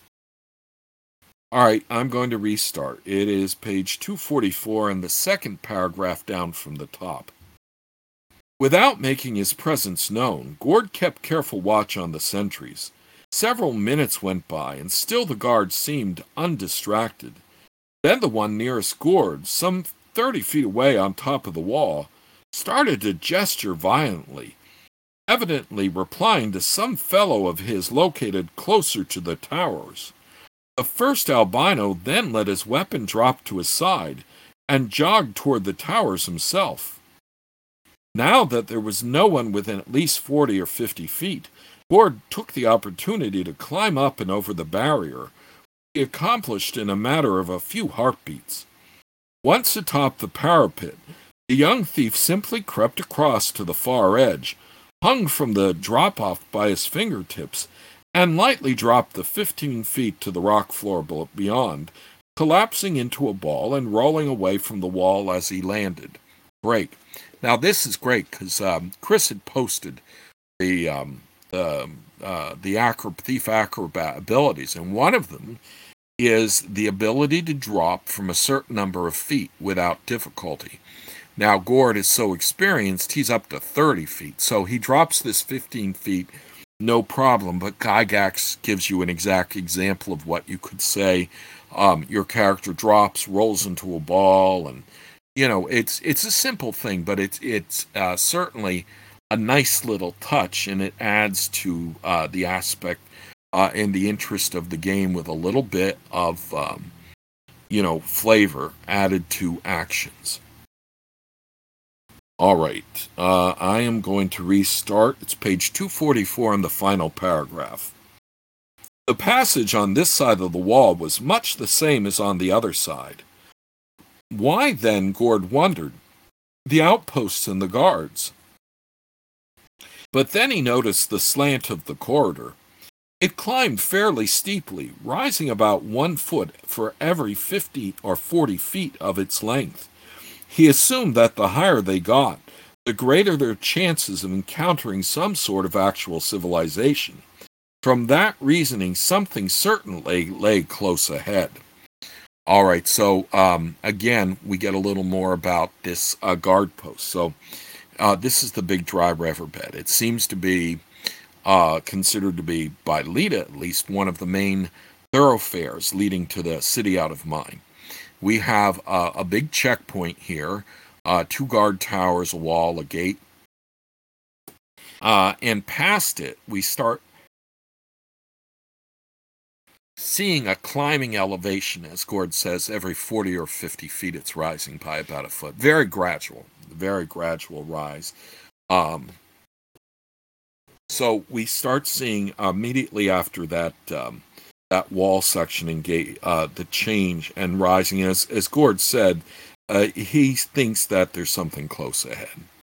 All right, I'm going to restart. It is page two forty-four and the second paragraph down from the top. Without making his presence known, Gord kept careful watch on the sentries. Several minutes went by, and still the guard seemed undistracted. Then the one nearest Gord, some thirty feet away on top of the wall, started to gesture violently, evidently replying to some fellow of his located closer to the towers. The first albino then let his weapon drop to his side and jogged toward the towers himself. Now that there was no one within at least forty or fifty feet, Gord took the opportunity to climb up and over the barrier, he accomplished in a matter of a few heartbeats. Once atop the parapet, the young thief simply crept across to the far edge, hung from the drop-off by his fingertips, and lightly dropped the fifteen feet to the rock floor beyond, collapsing into a ball and rolling away from the wall as he landed. Great. Now this is great because um, Chris had posted the um, the uh, the acro- thief acrobat abilities, and one of them is the ability to drop from a certain number of feet without difficulty. Now Gord is so experienced, he's up to thirty feet, so he drops this fifteen feet, no problem, but Gygax gives you an exact example of what you could say. Um, your character drops, rolls into a ball, and you know, it's it's a simple thing, but it's it's uh, certainly a nice little touch, and it adds to uh, the aspect uh, and the interest of the game with a little bit of um, you know, flavor added to actions. All right, uh, I am going to restart. It's page two forty-four in the final paragraph. The passage on this side of the wall was much the same as on the other side. Why then, Gord wondered, the outposts and the guards? But then he noticed the slant of the corridor. It climbed fairly steeply, rising about one foot for every fifty or forty feet of its length. He assumed that the higher they got, the greater their chances of encountering some sort of actual civilization. From that reasoning, something certainly lay close ahead. All right, so um, again, we get a little more about this uh, guard post. So uh, this is the Big Dry Riverbed. It seems to be uh, considered to be, by Lita at least, one of the main thoroughfares leading to the city out of mind. We have uh, a big checkpoint here, uh, two guard towers, a wall, a gate, Uh, and past it, we start seeing a climbing elevation, as Gord says, every forty or fifty feet it's rising by about a foot. Very gradual, very gradual rise. Um, so we start seeing immediately after that um, that wall section engage, uh, the change and rising. As, as Gord said, uh, he thinks that there's something close ahead.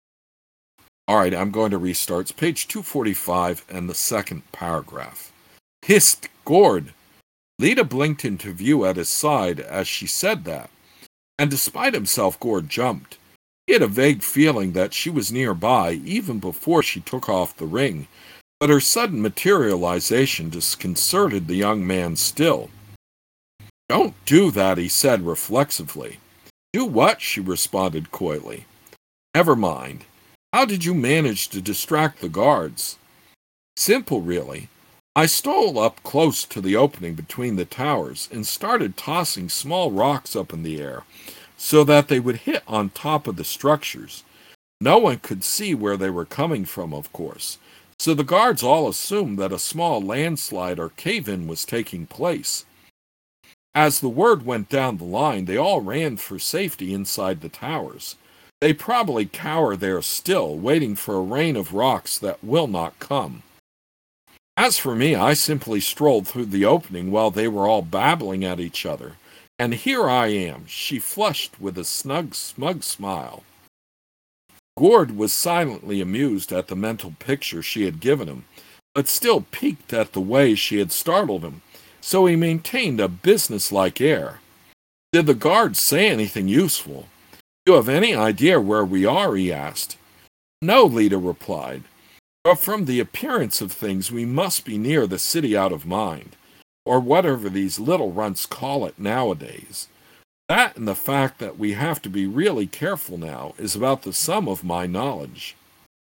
All right, I'm going to restart. It's page two forty-five and the second paragraph. Hist, Gord! Lita blinked into view at his side as she said that, and despite himself, Gord jumped. He had a vague feeling that she was nearby even before she took off the ring, but her sudden materialization disconcerted the young man still. Don't do that, he said reflexively. Do what? She responded coyly. Never mind. How did you manage to distract the guards? Simple, really. I stole up close to the opening between the towers and started tossing small rocks up in the air so that they would hit on top of the structures. No one could see where they were coming from, of course, so the guards all assumed that a small landslide or cave-in was taking place. As the word went down the line, they all ran for safety inside the towers. They probably cower there still, waiting for a rain of rocks that will not come. As for me, I simply strolled through the opening while they were all babbling at each other. And here I am. She flushed with a snug, smug smile. Gord was silently amused at the mental picture she had given him, but still piqued at the way she had startled him, so he maintained a businesslike air. Did the guards say anything useful? You have any idea where we are? He asked. No, Lita replied. But from the appearance of things, we must be near the city out of mind, or whatever these little runts call it nowadays. That and the fact that we have to be really careful now is about the sum of my knowledge.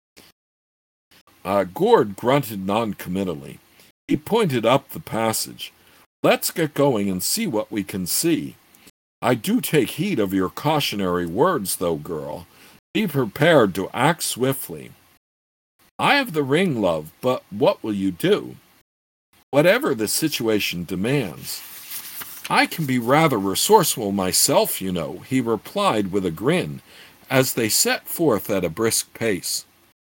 Uh, Gord grunted noncommittally. He pointed up the passage. Let's get going and see what we can see. I do take heed of your cautionary words, though, girl. Be prepared to act swiftly. I have the ring, love, but what will you do? Whatever the situation demands. I can be rather resourceful myself, you know, he replied with a grin, as they set forth at a brisk pace.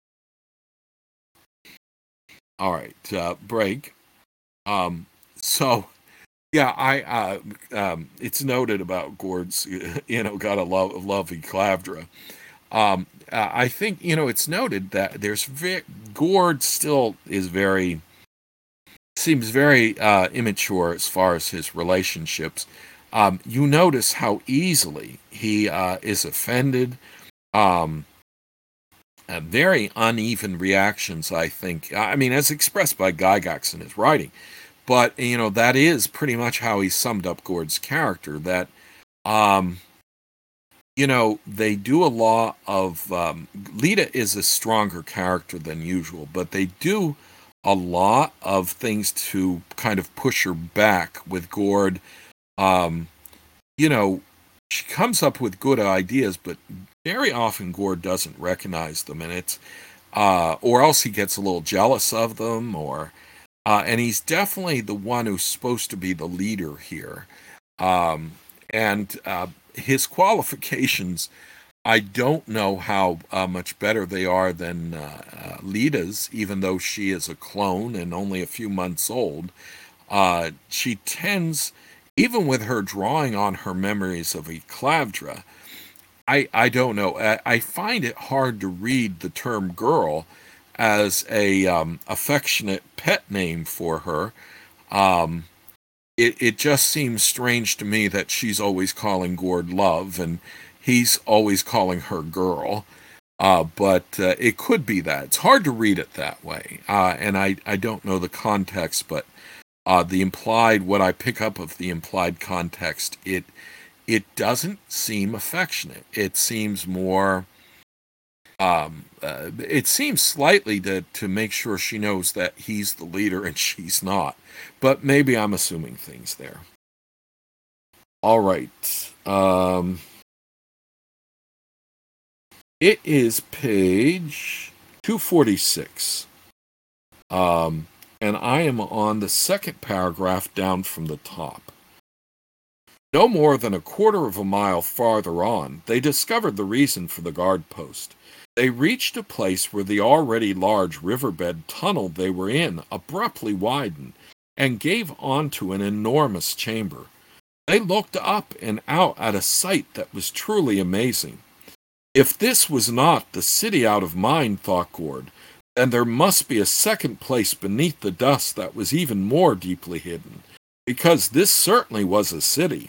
All right, uh, break. Um, so, yeah, I uh, um, it's noted about Gord's, you know, got a love, lovey Clavdra. Um, uh, I think, you know, it's noted that there's very, Gord still is very, seems very uh, immature as far as his relationships. Um, you notice how easily he uh, is offended. Um, uh, very uneven reactions, I think. I mean, as expressed by Gygax in his writing. But, you know, that is pretty much how he summed up Gord's character, that, um, you know, they do a lot of, um, Lita is a stronger character than usual, but they do a lot of things to kind of push her back with Gord. Um, you know, she comes up with good ideas, but very often Gord doesn't recognize them, and it's, uh, or else he gets a little jealous of them, or, uh, and he's definitely the one who's supposed to be the leader here. Um, and, uh, his qualifications, I don't know how uh, much better they are than uh, uh, Lita's, even though she is a clone and only a few months old. Uh, she tends, even with her drawing on her memories of Eclavdra, I, I don't know. I, I find it hard to read the term girl as a um, affectionate pet name for her. Um, it, it just seems strange to me that she's always calling Gord love and he's always calling her girl. Uh, but uh, it could be that. It's hard to read it that way. Uh, and I, I don't know the context, but uh, the implied, what I pick up of the implied context, it it doesn't seem affectionate. It seems more, um, uh, it seems slightly to, to make sure she knows that he's the leader and she's not. But maybe I'm assuming things there. All right. Um, it is page two forty-six. Um, and I am on the second paragraph down from the top. No more than a quarter of a mile farther on, they discovered the reason for the guard post. They reached a place where the already large riverbed tunnel they were in abruptly widened and gave onto an enormous chamber. They looked up and out at a sight that was truly amazing. If this was not the city out of mind, thought Gord, then there must be a second place beneath the dust that was even more deeply hidden, because this certainly was a city.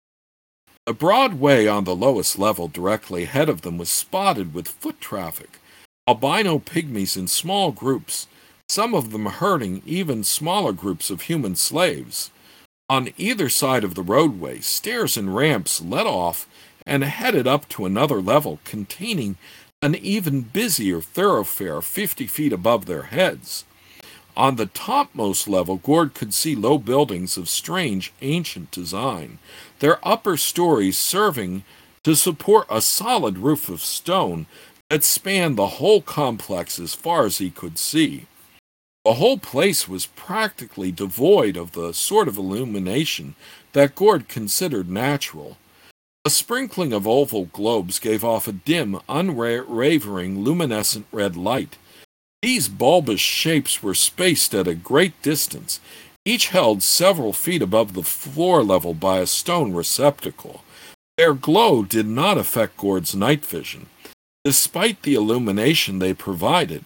The broad way on the lowest level directly ahead of them was spotted with foot traffic, albino pygmies in small groups, some of them herding even smaller groups of human slaves. On either side of the roadway, stairs and ramps led off and headed up to another level containing an even busier thoroughfare fifty feet above their heads. On the topmost level, Gord could see low buildings of strange ancient design, their upper stories serving to support a solid roof of stone that spanned the whole complex as far as he could see. The whole place was practically devoid of the sort of illumination that Gord considered natural. A sprinkling of oval globes gave off a dim, unwavering, luminescent red light. These bulbous shapes were spaced at a great distance, each held several feet above the floor level by a stone receptacle. Their glow did not affect Gord's night vision, despite the illumination they provided.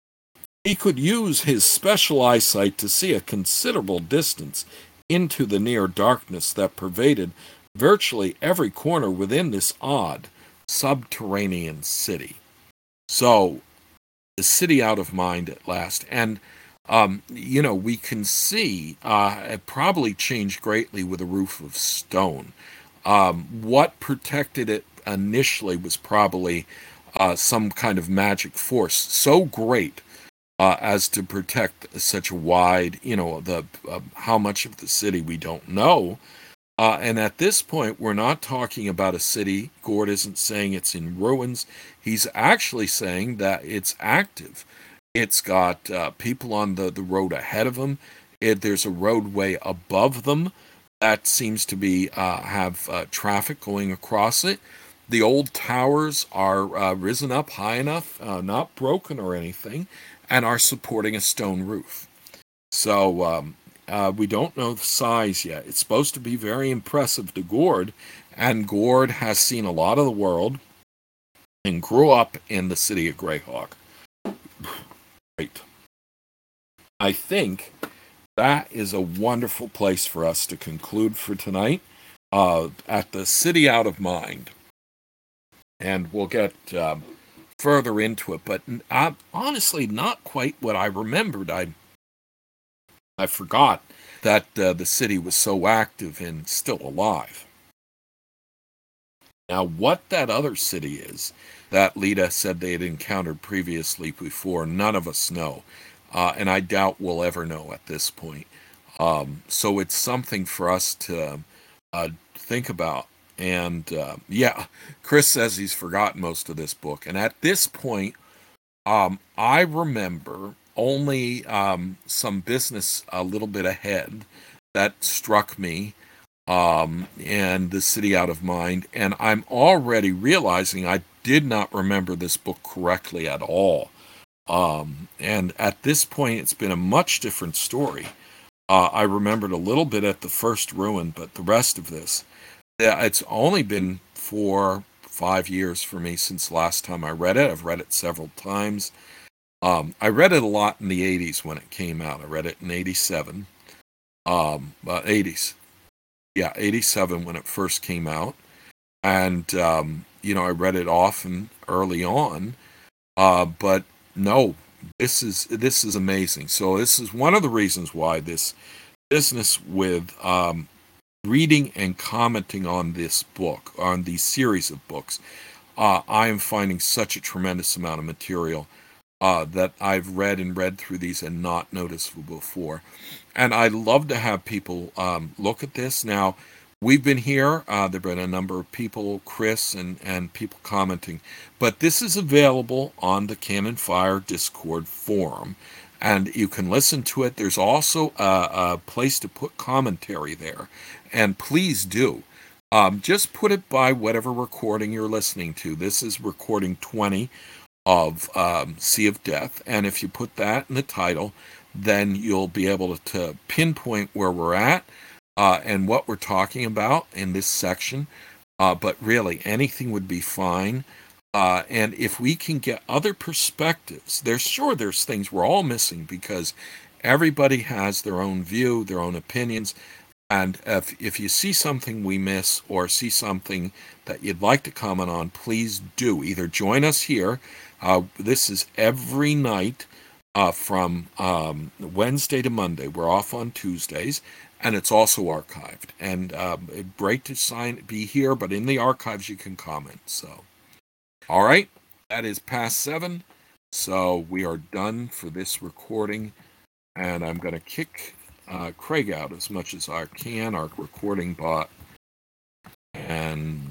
He could use his special eyesight to see a considerable distance into the near darkness that pervaded virtually every corner within this odd, subterranean city. So, the city out of mind at last. And, um, you know, we can see uh, it probably changed greatly with a roof of stone. Um, what protected it initially was probably uh, some kind of magic force so great uh, as to protect such a wide, you know, the uh, how much of the city we don't know. Uh, and at this point, we're not talking about a city. Gord isn't saying it's in ruins. He's actually saying that it's active. It's got uh, people on the, the road ahead of them. It, there's a roadway above them that seems to be uh, have uh, traffic going across it. The old towers are uh, risen up high enough, uh, not broken or anything, and are supporting a stone roof. So, um, Uh, we don't know the size yet. It's supposed to be very impressive to Gord, and Gord has seen a lot of the world and grew up in the city of Greyhawk. Great. I think that is a wonderful place for us to conclude for tonight uh, at the city out of mind. And we'll get um, further into it, but uh, honestly, not quite what I remembered. I I forgot that uh, the city was so active and still alive. Now, what that other city is that Lita said they had encountered previously before, none of us know. Uh, and I doubt we'll ever know at this point. Um, so it's something for us to uh, think about. And uh, yeah, Chris says he's forgotten most of this book. And at this point, um, I remember only um, some business a little bit ahead that struck me, um, and the city out of mind. And I'm already realizing I did not remember this book correctly at all. Um, and at this point, it's been a much different story. Uh, I remembered a little bit at the first ruin, but the rest of this, it's only been four, five years for me since the last time I read it. I've read it several times. Um, I read it a lot in the eighties when it came out. I read it in eighty-seven. Um, uh, eighties. Yeah, eighty-seven when it first came out. And, um, you know, I read it often early on. Uh, but no, this is this is amazing. So this is one of the reasons why this business with um, reading and commenting on this book, on these series of books, uh, I am finding such a tremendous amount of material uh, that I've read and read through these and not noticed before. And I'd love to have people um, look at this. Now, we've been here. Uh, there have been a number of people, Chris and, and people commenting. But this is available on the Canon Fire Discord forum, and you can listen to it. There's also a, a place to put commentary there, and please do. Um, just put it by whatever recording you're listening to. This is recording twenty of um, Sea of Death, and if you put that in the title, then you'll be able to, to pinpoint where we're at uh, and what we're talking about in this section. Uh, but really, anything would be fine. Uh, and if we can get other perspectives, there's sure there's things we're all missing because everybody has their own view, their own opinions. And if, if you see something we miss or see something that you'd like to comment on, please do. Either join us here. Uh, this is every night uh, from um, Wednesday to Monday. We're off on Tuesdays, and it's also archived. And um, great to sign be here, but in the archives you can comment. So, all right, that is past seven. So we are done for this recording, and I'm going to kick uh, Craig out as much as I can, our recording bot, and